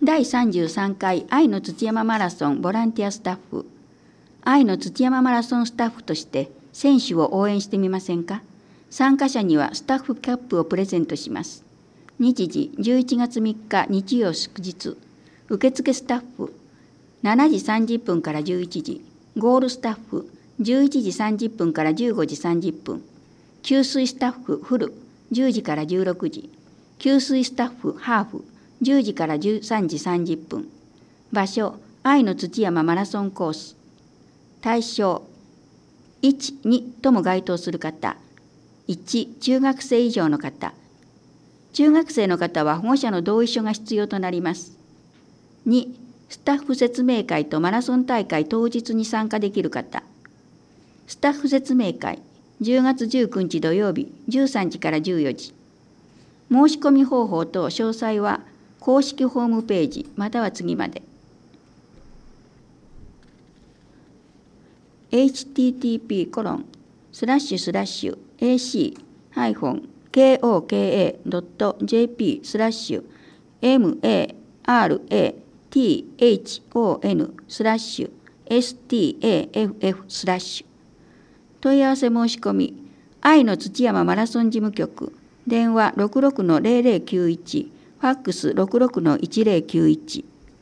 第33回愛の土山マラソンボランティアスタッフ。愛の土山マラソンスタッフとして選手を応援してみませんか。参加者にはスタッフキャップをプレゼントします。日時11月3日日曜祝日。受付スタッフ7時30分から11時。ゴールスタッフ11時30分から15時30分。給水スタッフフル10時から16時。給水スタッフハーフ10時から13時30分。場所愛の土山マラソンコース。対象1、2とも該当する方。1、中学生以上の方。中学生の方は保護者の同意書が必要となります。2、スタッフ説明会とマラソン大会当日に参加できる方。スタッフ説明会10月19日土曜日13時から14時。申し込み方法と詳細は公式ホームページまたは次まで。http://aca.maratHON/staff/問い合わせ申し込み愛の土山マラソン事務局電話66-0091ファックス66-1091